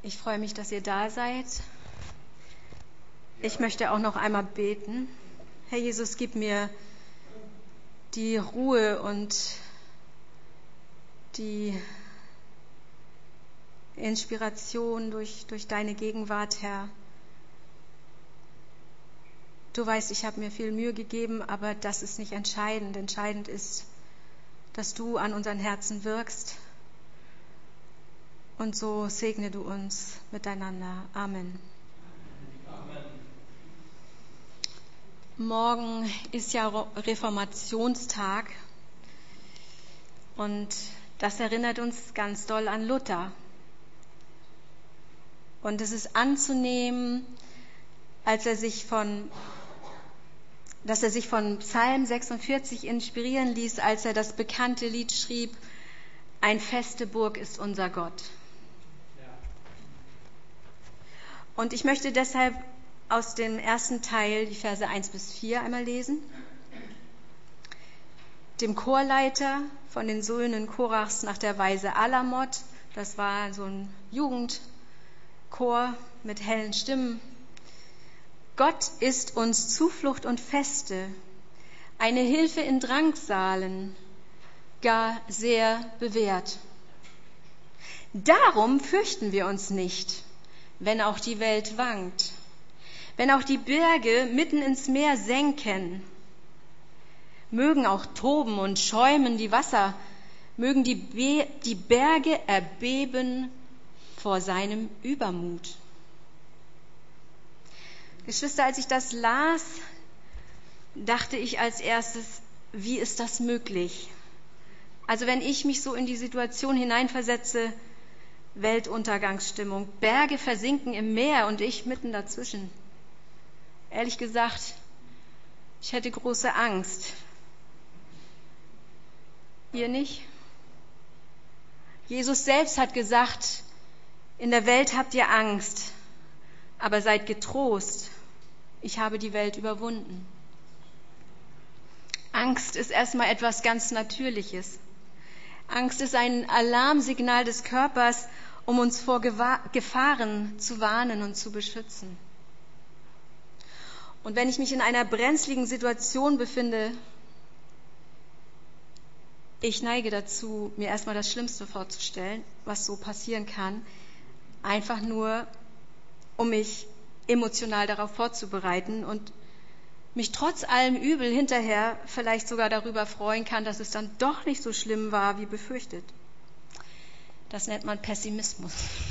Ich freue mich, dass ihr da seid. Ich möchte auch noch einmal beten. Herr Jesus, gib mir die Ruhe und die Inspiration durch deine Gegenwart, Herr. Du weißt, ich habe mir viel Mühe gegeben, aber das ist nicht entscheidend. Entscheidend ist, dass du an unseren Herzen wirkst. Und so segne du uns miteinander. Amen. Amen. Morgen ist ja Reformationstag und das erinnert uns ganz doll an Luther. Und es ist anzunehmen, dass er sich von Psalm 46 inspirieren ließ, als er das bekannte Lied schrieb: Ein feste Burg ist unser Gott. Und ich möchte deshalb aus dem ersten Teil die Verse 1-4 einmal lesen. Dem Chorleiter von den Söhnen Korachs nach der Weise Alamot, das war so ein Jugendchor mit hellen Stimmen. Gott ist uns Zuflucht und Feste, eine Hilfe in Drangsalen, gar sehr bewährt. Darum fürchten wir uns nicht, wenn auch die Welt wankt, wenn auch die Berge mitten ins Meer senken. Mögen auch toben und schäumen die Wasser, mögen die Berge erbeben vor seinem Übermut. Geschwister, als ich das las, dachte ich als erstes, wie ist das möglich? Also wenn ich mich so in die Situation hineinversetze, Weltuntergangsstimmung, Berge versinken im Meer und ich mitten dazwischen. Ehrlich gesagt, ich hätte große Angst. Ihr nicht? Jesus selbst hat gesagt, in der Welt habt ihr Angst, aber seid getrost, ich habe die Welt überwunden. Angst ist erstmal etwas ganz Natürliches. Angst ist ein Alarmsignal des Körpers, um uns vor Gefahren zu warnen und zu beschützen. Und wenn ich mich in einer brenzligen Situation befinde, ich neige dazu, mir erstmal das Schlimmste vorzustellen, was so passieren kann, einfach nur, um mich emotional darauf vorzubereiten und mich trotz allem Übel hinterher vielleicht sogar darüber freuen kann, dass es dann doch nicht so schlimm war, wie befürchtet. Das nennt man Pessimismus.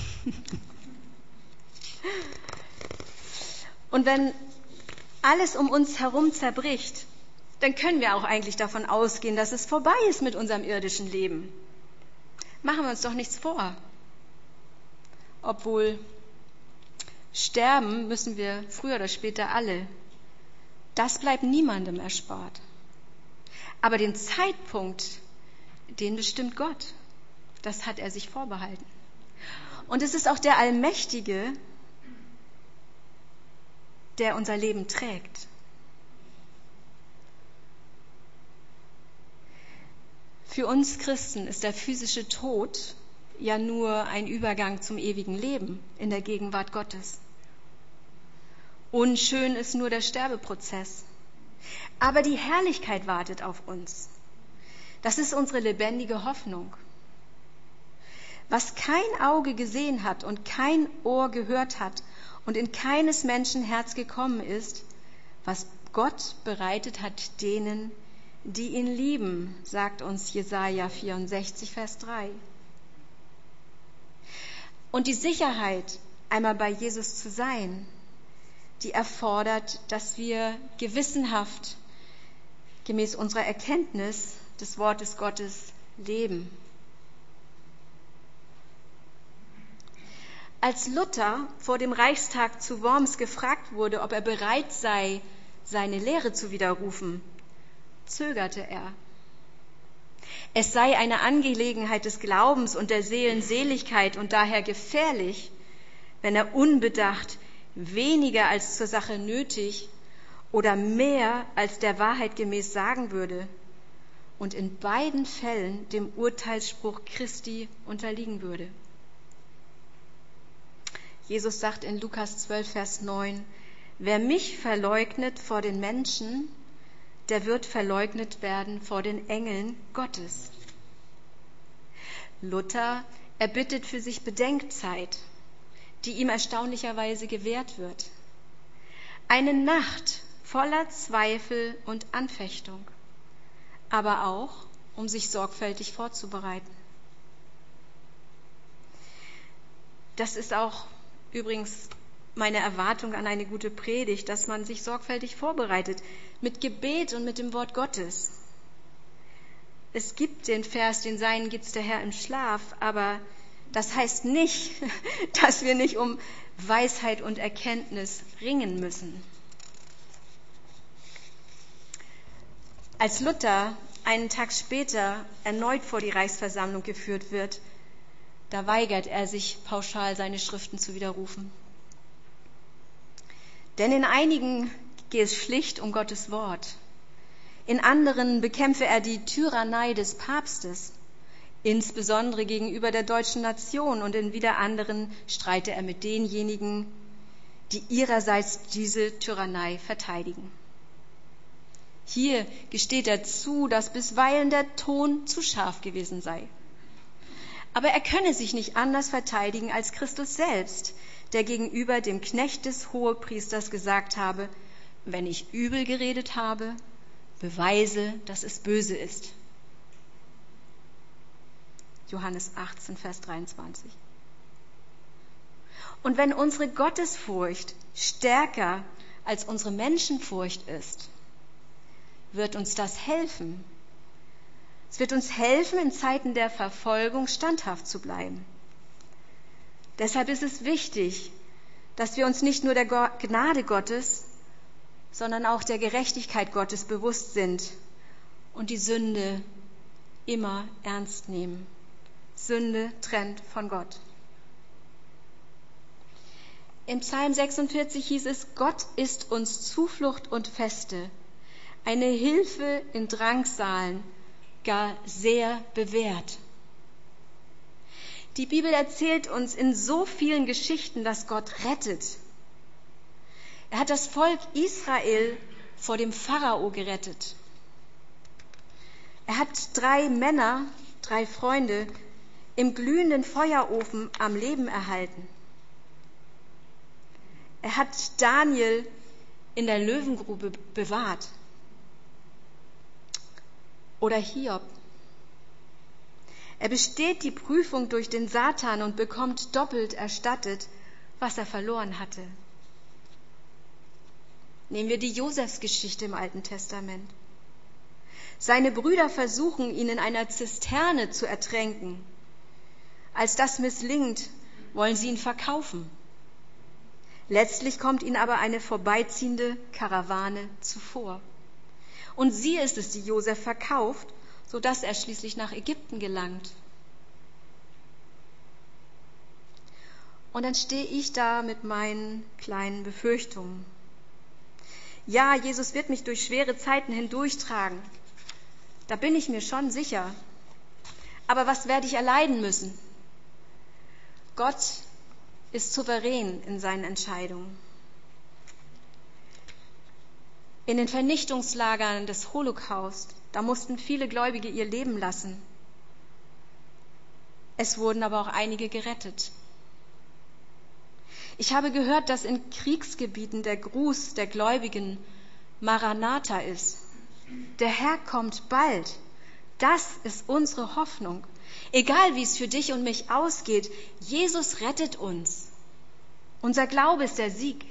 Und wenn alles um uns herum zerbricht, dann können wir auch eigentlich davon ausgehen, dass es vorbei ist mit unserem irdischen Leben. Machen wir uns doch nichts vor. Obwohl sterben müssen wir früher oder später alle. Das bleibt niemandem erspart. Aber den Zeitpunkt, den bestimmt Gott. Das hat er sich vorbehalten. Und es ist auch der Allmächtige, der unser Leben trägt. Für uns Christen ist der physische Tod ja nur ein Übergang zum ewigen Leben in der Gegenwart Gottes. Unschön ist nur der Sterbeprozess. Aber die Herrlichkeit wartet auf uns. Das ist unsere lebendige Hoffnung. Was kein Auge gesehen hat und kein Ohr gehört hat und in keines Menschen Herz gekommen ist, was Gott bereitet hat denen, die ihn lieben, sagt uns Jesaja 64, Vers 3. Und die Sicherheit, einmal bei Jesus zu sein, die erfordert, dass wir gewissenhaft gemäß unserer Erkenntnis des Wortes Gottes leben. Als Luther vor dem Reichstag zu Worms gefragt wurde, ob er bereit sei, seine Lehre zu widerrufen, zögerte er. Es sei eine Angelegenheit des Glaubens und der Seelenseligkeit und daher gefährlich, wenn er unbedacht weniger als zur Sache nötig oder mehr als der Wahrheit gemäß sagen würde und in beiden Fällen dem Urteilsspruch Christi unterliegen würde. Jesus sagt in Lukas 12, Vers 9, wer mich verleugnet vor den Menschen, der wird verleugnet werden vor den Engeln Gottes. Luther erbittet für sich Bedenkzeit, die ihm erstaunlicherweise gewährt wird. Eine Nacht voller Zweifel und Anfechtung, aber auch, um sich sorgfältig vorzubereiten. Das ist auch übrigens meine Erwartung an eine gute Predigt, dass man sich sorgfältig vorbereitet mit Gebet und mit dem Wort Gottes. Es gibt den Vers, den Seinen gibt's der Herr im Schlaf, aber das heißt nicht, dass wir nicht um Weisheit und Erkenntnis ringen müssen. Als Luther einen Tag später erneut vor die Reichsversammlung geführt wird, da weigert er sich pauschal, seine Schriften zu widerrufen. Denn in einigen geht es schlicht um Gottes Wort. In anderen bekämpfe er die Tyrannei des Papstes, insbesondere gegenüber der deutschen Nation, und in wieder anderen streite er mit denjenigen, die ihrerseits diese Tyrannei verteidigen. Hier gesteht er zu, dass bisweilen der Ton zu scharf gewesen sei. Aber er könne sich nicht anders verteidigen als Christus selbst, der gegenüber dem Knecht des Hohepriesters gesagt habe, wenn ich übel geredet habe, beweise, dass es böse ist. Johannes 18, Vers 23. Und wenn unsere Gottesfurcht stärker als unsere Menschenfurcht ist, wird uns das helfen. Es wird uns helfen, in Zeiten der Verfolgung standhaft zu bleiben. Deshalb ist es wichtig, dass wir uns nicht nur der Gnade Gottes, sondern auch der Gerechtigkeit Gottes bewusst sind und die Sünde immer ernst nehmen. Sünde trennt von Gott. Im Psalm 46 hieß es, Gott ist uns Zuflucht und Feste, eine Hilfe in Drangsalen, gar sehr bewährt. Die Bibel erzählt uns in so vielen Geschichten, dass Gott rettet. Er hat das Volk Israel vor dem Pharao gerettet. Er hat 3 Männer, 3 Freunde, im glühenden Feuerofen am Leben erhalten. Er hat Daniel in der Löwengrube bewahrt. Oder Hiob. Er besteht die Prüfung durch den Satan und bekommt doppelt erstattet, was er verloren hatte. Nehmen wir die Josefsgeschichte im Alten Testament. Seine Brüder versuchen, ihn in einer Zisterne zu ertränken. Als das misslingt, wollen sie ihn verkaufen. Letztlich kommt ihnen aber eine vorbeiziehende Karawane zuvor. Und sie ist es, die Josef verkauft, sodass er schließlich nach Ägypten gelangt. Und dann stehe ich da mit meinen kleinen Befürchtungen. Ja, Jesus wird mich durch schwere Zeiten hindurchtragen. Da bin ich mir schon sicher. Aber was werde ich erleiden müssen? Gott ist souverän in seinen Entscheidungen. In den Vernichtungslagern des Holocaust, da mussten viele Gläubige ihr Leben lassen. Es wurden aber auch einige gerettet. Ich habe gehört, dass in Kriegsgebieten der Gruß der Gläubigen Maranatha ist. Der Herr kommt bald. Das ist unsere Hoffnung. Egal wie es für dich und mich ausgeht, Jesus rettet uns. Unser Glaube ist der Sieg.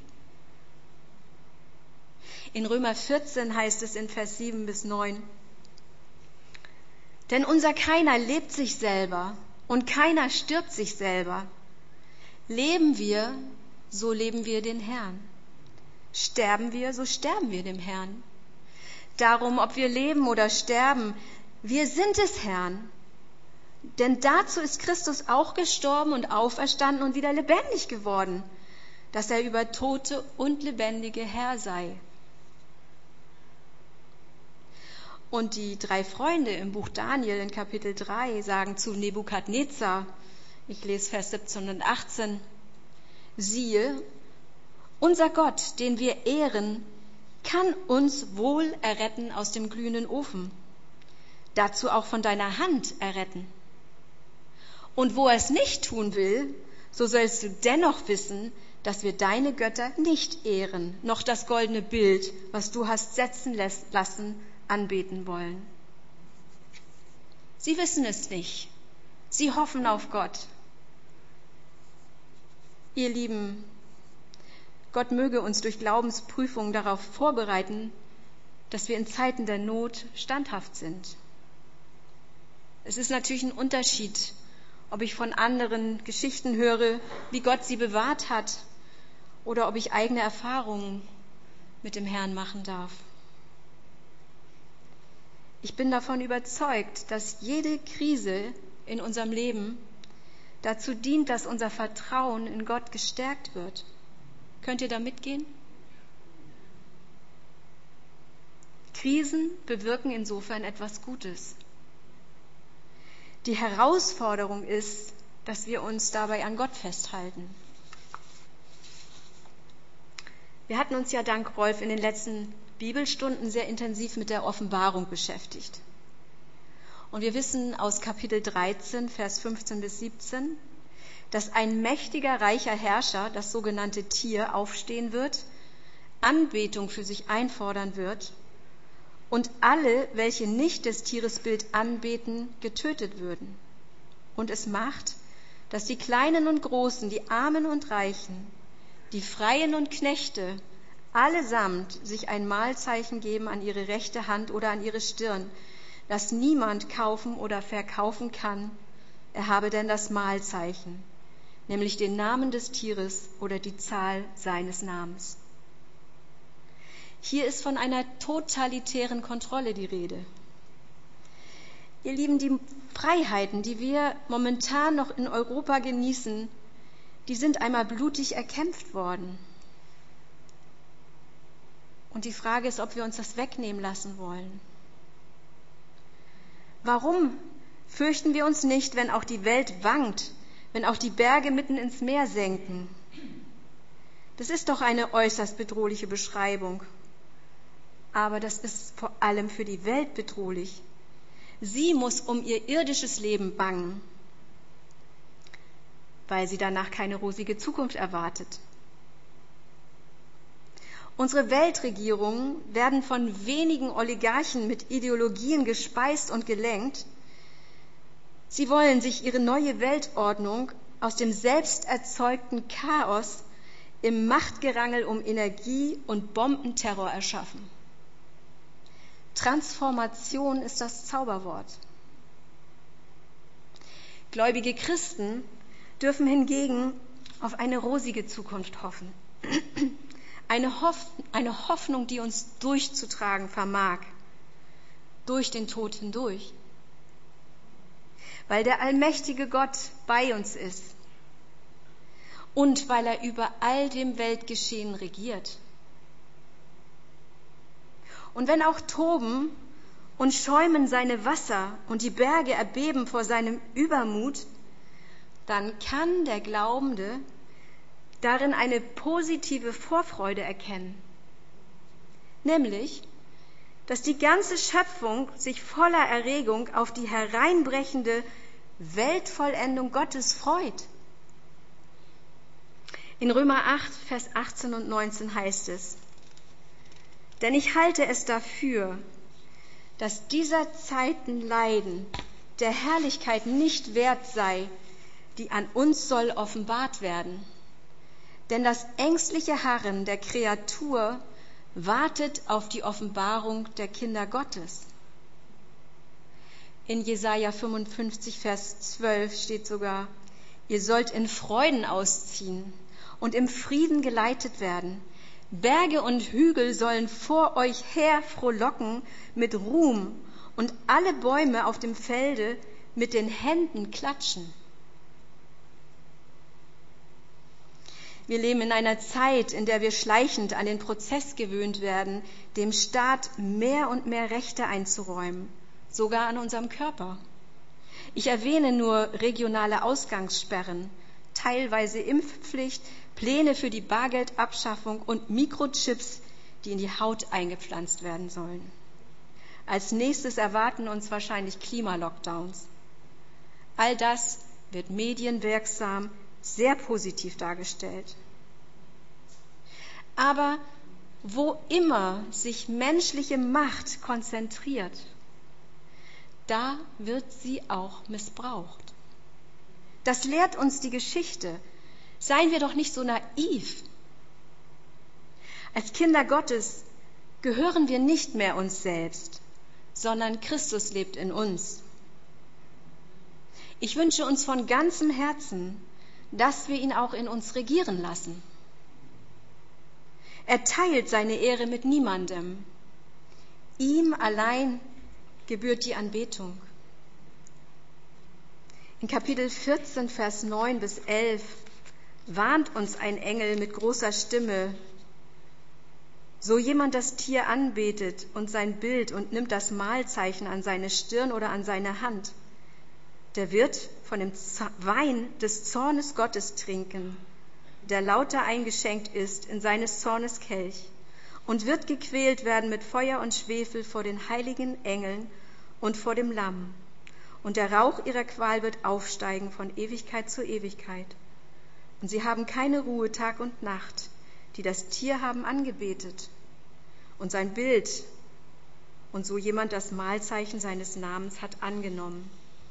In Römer 14 heißt es in Vers 7 bis 9, denn unser keiner lebt sich selber und keiner stirbt sich selber. Leben wir, so leben wir den Herrn. Sterben wir, so sterben wir dem Herrn. Darum, ob wir leben oder sterben, wir sind des Herrn. Denn dazu ist Christus auch gestorben und auferstanden und wieder lebendig geworden, dass er über Tote und Lebendige Herr sei. Und die 3 Freunde im Buch Daniel in Kapitel 3 sagen zu Nebukadnezar, ich lese Vers 17 und 18, siehe, unser Gott, den wir ehren, kann uns wohl erretten aus dem glühenden Ofen, dazu auch von deiner Hand erretten. Und wo er es nicht tun will, so sollst du dennoch wissen, dass wir deine Götter nicht ehren, noch das goldene Bild, was du hast setzen lassen, anbeten wollen. Sie wissen es nicht. Sie hoffen auf Gott. Ihr Lieben, Gott möge uns durch Glaubensprüfungen darauf vorbereiten, dass wir in Zeiten der Not standhaft sind. Es ist natürlich ein Unterschied, ob ich von anderen Geschichten höre, wie Gott sie bewahrt hat, oder ob ich eigene Erfahrungen mit dem Herrn machen darf. Ich bin davon überzeugt, dass jede Krise in unserem Leben dazu dient, dass unser Vertrauen in Gott gestärkt wird. Könnt ihr da mitgehen? Krisen bewirken insofern etwas Gutes. Die Herausforderung ist, dass wir uns dabei an Gott festhalten. Wir hatten uns ja dank Rolf in den letzten Bibelstunden sehr intensiv mit der Offenbarung beschäftigt. Und wir wissen aus Kapitel 13, Vers 15 bis 17, dass ein mächtiger, reicher Herrscher, das sogenannte Tier, aufstehen wird, Anbetung für sich einfordern wird und alle, welche nicht des Tieres Bild anbeten, getötet würden. Und es macht, dass die Kleinen und Großen, die Armen und Reichen, die Freien und Knechte, allesamt sich ein Mahlzeichen geben an ihre rechte Hand oder an ihre Stirn, das niemand kaufen oder verkaufen kann, er habe denn das Mahlzeichen, nämlich den Namen des Tieres oder die Zahl seines Namens. Hier ist von einer totalitären Kontrolle die Rede. Ihr Lieben, die Freiheiten, die wir momentan noch in Europa genießen, die sind einmal blutig erkämpft worden. Und die Frage ist, ob wir uns das wegnehmen lassen wollen. Warum fürchten wir uns nicht, wenn auch die Welt wankt, wenn auch die Berge mitten ins Meer senken? Das ist doch eine äußerst bedrohliche Beschreibung. Aber das ist vor allem für die Welt bedrohlich. Sie muss um ihr irdisches Leben bangen, weil sie danach keine rosige Zukunft erwartet. Unsere Weltregierungen werden von wenigen Oligarchen mit Ideologien gespeist und gelenkt. Sie wollen sich ihre neue Weltordnung aus dem selbst erzeugten Chaos im Machtgerangel um Energie und Bombenterror erschaffen. Transformation ist das Zauberwort. Gläubige Christen dürfen hingegen auf eine rosige Zukunft hoffen. Eine Hoffnung, die uns durchzutragen vermag, durch den Tod hindurch. Weil der allmächtige Gott bei uns ist und weil er über all dem Weltgeschehen regiert. Und wenn auch toben und schäumen seine Wasser und die Berge erbeben vor seinem Übermut, dann kann der Glaubende darin eine positive Vorfreude erkennen. Nämlich, dass die ganze Schöpfung sich voller Erregung auf die hereinbrechende Weltvollendung Gottes freut. In Römer 8, Vers 18 und 19 heißt es: Denn ich halte es dafür, dass dieser Zeiten Leiden der Herrlichkeit nicht wert sei, die an uns soll offenbart werden. Denn das ängstliche Harren der Kreatur wartet auf die Offenbarung der Kinder Gottes. In Jesaja 55, Vers 12 steht sogar: Ihr sollt in Freuden ausziehen und im Frieden geleitet werden. Berge und Hügel sollen vor euch her frohlocken mit Ruhm und alle Bäume auf dem Felde mit den Händen klatschen. Wir leben in einer Zeit, in der wir schleichend an den Prozess gewöhnt werden, dem Staat mehr und mehr Rechte einzuräumen, sogar an unserem Körper. Ich erwähne nur regionale Ausgangssperren, teilweise Impfpflicht, Pläne für die Bargeldabschaffung und Mikrochips, die in die Haut eingepflanzt werden sollen. Als nächstes erwarten uns wahrscheinlich Klimalockdowns. All das wird medienwirksam sehr positiv dargestellt. Aber wo immer sich menschliche Macht konzentriert, da wird sie auch missbraucht. Das lehrt uns die Geschichte. Seien wir doch nicht so naiv. Als Kinder Gottes gehören wir nicht mehr uns selbst, sondern Christus lebt in uns. Ich wünsche uns von ganzem Herzen, dass wir ihn auch in uns regieren lassen. Er teilt seine Ehre mit niemandem. Ihm allein gebührt die Anbetung. In Kapitel 14, Vers 9 bis 11 warnt uns ein Engel mit großer Stimme: So jemand das Tier anbetet und sein Bild und nimmt das Mahlzeichen an seine Stirn oder an seine Hand, der wird von dem Wein des Zornes Gottes trinken, der lauter eingeschenkt ist in seines Zornes Kelch, und wird gequält werden mit Feuer und Schwefel vor den heiligen Engeln und vor dem Lamm. Und der Rauch ihrer Qual wird aufsteigen von Ewigkeit zu Ewigkeit. Und sie haben keine Ruhe Tag und Nacht, die das Tier haben angebetet und sein Bild und so jemand das Mahlzeichen seines Namens hat angenommen.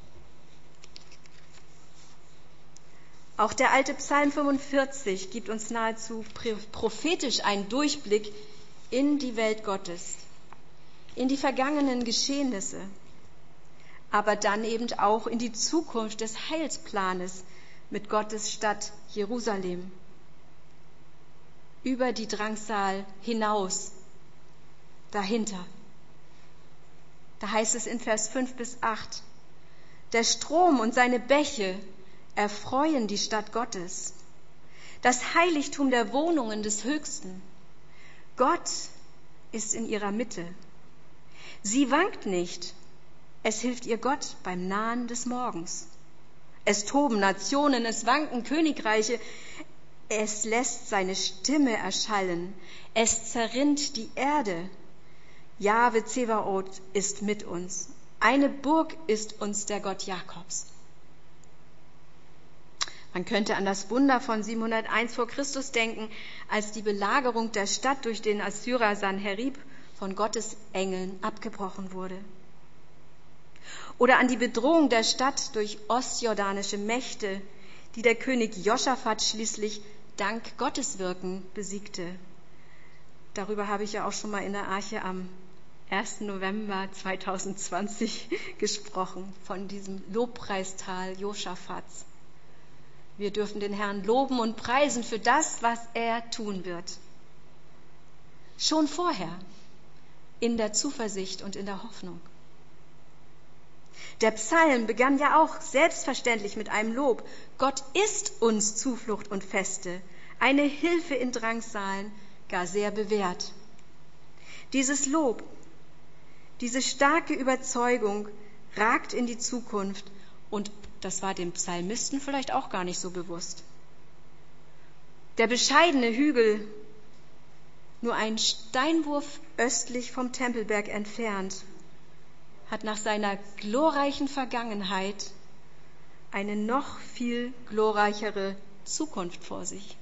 Auch der alte Psalm 45 gibt uns nahezu prophetisch einen Durchblick in die Welt Gottes, in die vergangenen Geschehnisse, aber dann eben auch in die Zukunft des Heilsplanes mit Gottes Stadt Jerusalem. Über die Drangsal hinaus, dahinter. Da heißt es in Vers 5 bis 8, der Strom und seine Bäche erfreuen die Stadt Gottes, das Heiligtum der Wohnungen des Höchsten. Gott ist in ihrer Mitte. Sie wankt nicht, es hilft ihr Gott beim Nahen des Morgens. Es toben Nationen, es wanken Königreiche, es lässt seine Stimme erschallen, es zerrinnt die Erde. Jahwe Zebaoth ist mit uns, eine Burg ist uns der Gott Jakobs. Man könnte an das Wunder von 701 vor Christus denken, als die Belagerung der Stadt durch den Assyrer Sanherib von Gottes Engeln abgebrochen wurde. Oder an die Bedrohung der Stadt durch ostjordanische Mächte, die der König Josaphat schließlich dank Gotteswirken besiegte. Darüber habe ich ja auch schon mal in der Arche am 1. November 2020 gesprochen, von diesem Lobpreistal Josaphats. Wir dürfen den Herrn loben und preisen für das, was er tun wird. Schon vorher, in der Zuversicht und in der Hoffnung. Der Psalm begann ja auch selbstverständlich mit einem Lob. Gott ist uns Zuflucht und Feste, eine Hilfe in Drangsalen, gar sehr bewährt. Dieses Lob, diese starke Überzeugung ragt in die Zukunft und das war dem Psalmisten vielleicht auch gar nicht so bewusst. Der bescheidene Hügel, nur einen Steinwurf östlich vom Tempelberg entfernt, hat nach seiner glorreichen Vergangenheit eine noch viel glorreichere Zukunft vor sich.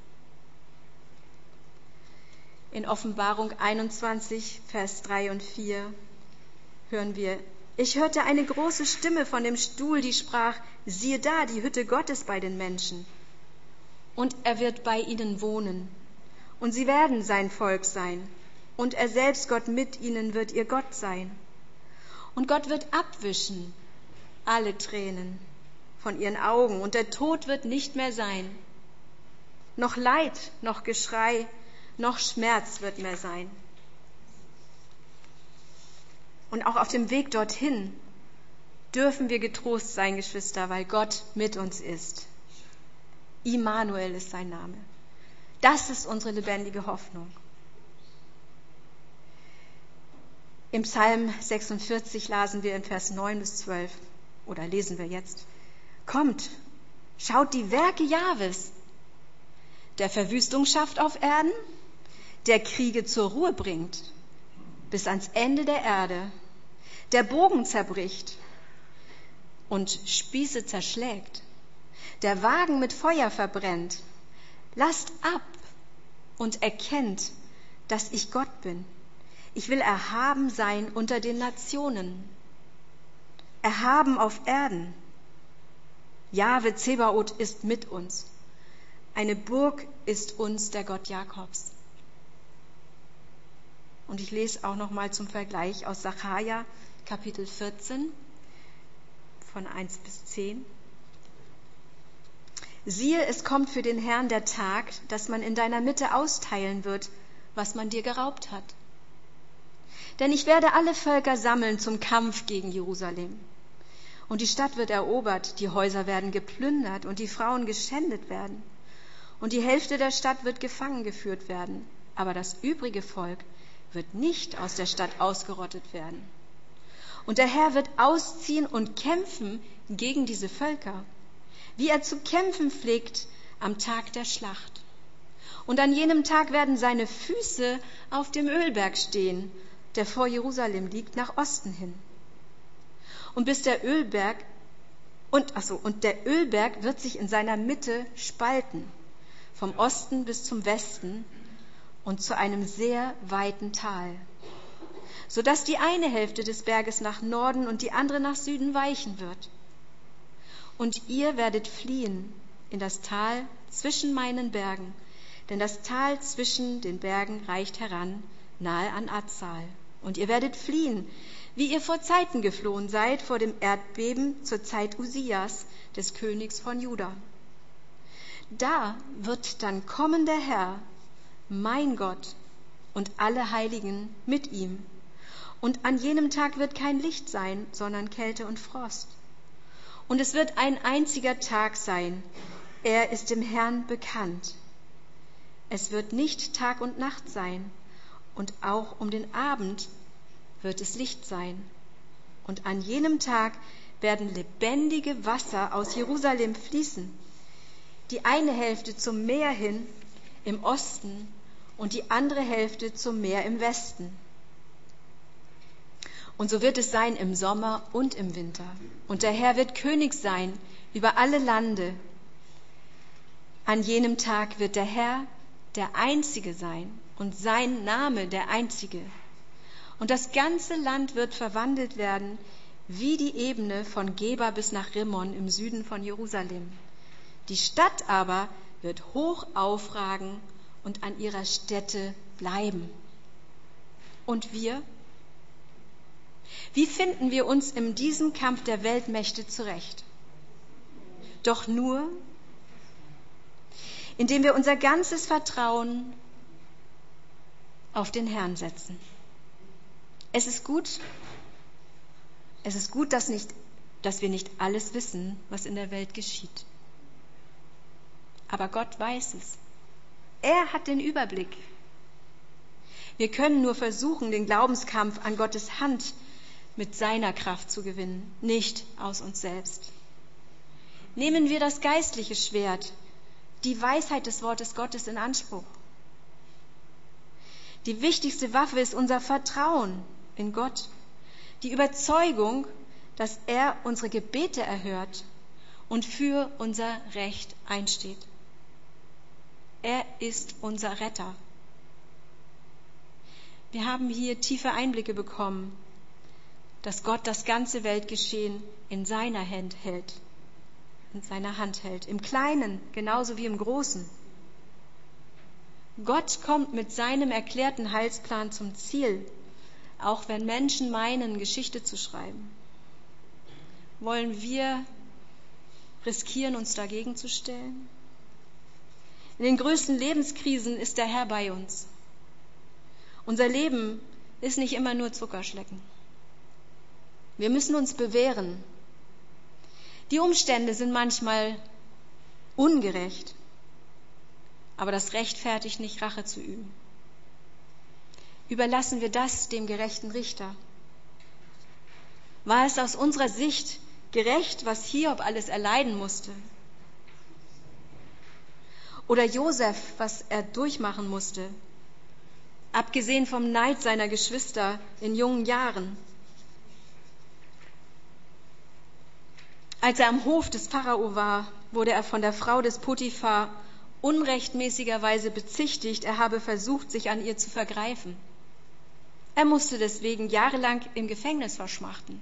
In Offenbarung 21, Vers 3 und 4 hören wir: Ich hörte eine große Stimme von dem Stuhl, die sprach: Siehe da, die Hütte Gottes bei den Menschen. Und er wird bei ihnen wohnen. Und sie werden sein Volk sein. Und er selbst, Gott mit ihnen, wird ihr Gott sein. Und Gott wird abwischen alle Tränen von ihren Augen. Und der Tod wird nicht mehr sein. Noch Leid, noch Geschrei, noch Schmerz wird mehr sein. Und auch auf dem Weg dorthin dürfen wir getrost sein, Geschwister, weil Gott mit uns ist. Immanuel ist sein Name. Das ist unsere lebendige Hoffnung. Im Psalm 46 lasen wir in Vers 9 bis 12, oder lesen wir jetzt: Kommt, Schaut die Werke Jahwes, der Verwüstung schafft auf Erden, der Kriege zur Ruhe bringt, bis ans Ende der Erde, der Bogen zerbricht und Spieße zerschlägt, der Wagen mit Feuer verbrennt. Lasst ab und erkennt, dass ich Gott bin. Ich will erhaben sein unter den Nationen, erhaben auf Erden. Jahwe Zebaoth ist mit uns. Eine Burg ist uns der Gott Jakobs. Und ich lese auch noch mal zum Vergleich aus Sacharja, Kapitel 14, von 1 bis 10. Siehe, es kommt für den Herrn der Tag, dass man in deiner Mitte austeilen wird, was man dir geraubt hat. Denn ich werde alle Völker sammeln zum Kampf gegen Jerusalem. Und die Stadt wird erobert, die Häuser werden geplündert und die Frauen geschändet werden. Und die Hälfte der Stadt wird gefangen geführt werden. Aber das übrige Volk wird nicht aus der Stadt ausgerottet werden. Und der Herr wird ausziehen und kämpfen gegen diese Völker, wie er zu kämpfen pflegt am Tag der Schlacht. Und an jenem Tag werden seine Füße auf dem Ölberg stehen, der vor Jerusalem liegt, nach Osten hin. Und der Ölberg wird sich in seiner Mitte spalten, vom Osten bis zum Westen und zu einem sehr weiten Tal, sodass die eine Hälfte des Berges nach Norden und die andere nach Süden weichen wird. Und ihr werdet fliehen in das Tal zwischen meinen Bergen, denn das Tal zwischen den Bergen reicht heran, nahe an Azal. Und ihr werdet fliehen, wie ihr vor Zeiten geflohen seid, vor dem Erdbeben zur Zeit Usias, des Königs von Juda. Da wird dann kommen der Herr, mein Gott, und alle Heiligen mit ihm. Und an jenem Tag wird kein Licht sein, sondern Kälte und Frost. Und es wird ein einziger Tag sein, er ist dem Herrn bekannt. Es wird nicht Tag und Nacht sein, und auch um den Abend wird es Licht sein. Und an jenem Tag werden lebendige Wasser aus Jerusalem fließen, die eine Hälfte zum Meer hin im Osten und die andere Hälfte zum Meer im Westen. Und so wird es sein im Sommer und im Winter. Und der Herr wird König sein über alle Lande. An jenem Tag wird der Herr der Einzige sein und sein Name der Einzige. Und das ganze Land wird verwandelt werden wie die Ebene von Geba bis nach Rimmon im Süden von Jerusalem. Die Stadt aber wird hoch aufragen und an ihrer Stätte bleiben. Und wir? Wie finden wir uns in diesem Kampf der Weltmächte zurecht? Doch nur, indem wir unser ganzes Vertrauen auf den Herrn setzen. Es ist gut, dass wir nicht alles wissen, was in der Welt geschieht. Aber Gott weiß es. Er hat den Überblick. Wir können nur versuchen, den Glaubenskampf an Gottes Hand mit seiner Kraft zu gewinnen, nicht aus uns selbst. Nehmen wir das geistliche Schwert, die Weisheit des Wortes Gottes in Anspruch. Die wichtigste Waffe ist unser Vertrauen in Gott, die Überzeugung, dass er unsere Gebete erhört und für unser Recht einsteht. Er ist unser Retter. Wir haben hier tiefe Einblicke bekommen, dass Gott das ganze Weltgeschehen in seiner Hand hält, im Kleinen genauso wie im Großen. Gott kommt mit seinem erklärten Heilsplan zum Ziel, auch wenn Menschen meinen, Geschichte zu schreiben. Wollen wir riskieren, uns dagegen zu stellen? In den größten Lebenskrisen ist der Herr bei uns. Unser Leben ist nicht immer nur Zuckerschlecken. Wir müssen uns bewähren. Die Umstände sind manchmal ungerecht, aber das rechtfertigt nicht, Rache zu üben. Überlassen wir das dem gerechten Richter. War es aus unserer Sicht gerecht, was Hiob alles erleiden musste? Oder Josef, was er durchmachen musste, abgesehen vom Neid seiner Geschwister in jungen Jahren. Als er am Hof des Pharao war, wurde er von der Frau des Potiphar unrechtmäßigerweise bezichtigt, er habe versucht, sich an ihr zu vergreifen. Er musste deswegen jahrelang im Gefängnis verschmachten.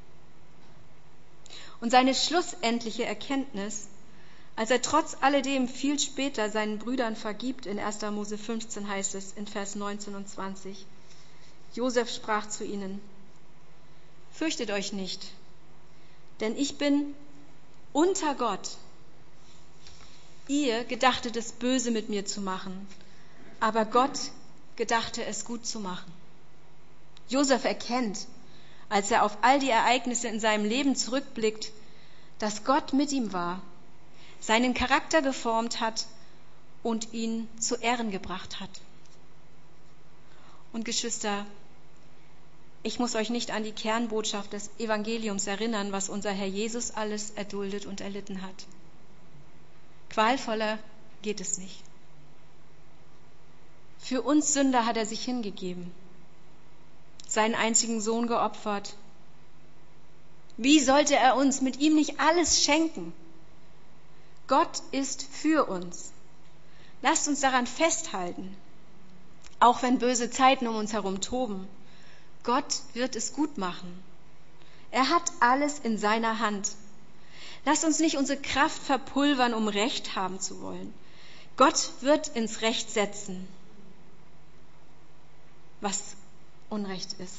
Und seine schlussendliche Erkenntnis, als er trotz alledem viel später seinen Brüdern vergibt, in 1. Mose 15 heißt es in Vers 19 und 20, Josef sprach zu ihnen: Fürchtet euch nicht, denn ich bin unter Gott. Ihr gedachtet es böse mit mir zu machen, aber Gott gedachte es gut zu machen. Josef erkennt, als er auf all die Ereignisse in seinem Leben zurückblickt, dass Gott mit ihm war, seinen Charakter geformt hat und ihn zu Ehren gebracht hat. Und Geschwister, ich muss euch nicht an die Kernbotschaft des Evangeliums erinnern, was unser Herr Jesus alles erduldet und erlitten hat. Qualvoller geht es nicht. Für uns Sünder hat er sich hingegeben, seinen einzigen Sohn geopfert. Wie sollte er uns mit ihm nicht alles schenken? Gott ist für uns. Lasst uns daran festhalten, auch wenn böse Zeiten um uns herum toben. Gott wird es gut machen. Er hat alles in seiner Hand. Lasst uns nicht unsere Kraft verpulvern, um Recht haben zu wollen. Gott wird ins Recht setzen, was Unrecht ist.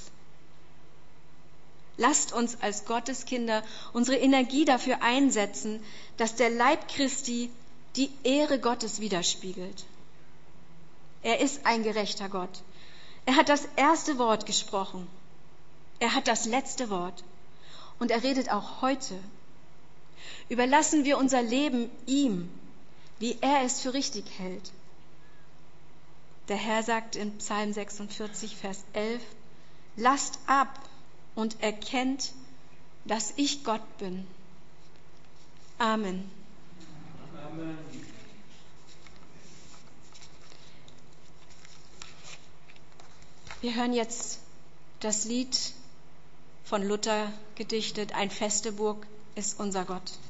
Lasst uns als Gotteskinder unsere Energie dafür einsetzen, dass der Leib Christi die Ehre Gottes widerspiegelt. Er ist ein gerechter Gott. Er hat das erste Wort gesprochen. Er hat das letzte Wort. Und er redet auch heute. Überlassen wir unser Leben ihm, wie er es für richtig hält. Der Herr sagt in Psalm 46, Vers 11, lasst ab und erkennt, dass ich Gott bin. Amen. Amen. Wir hören jetzt das Lied von Luther gedichtet, Ein feste Burg ist unser Gott.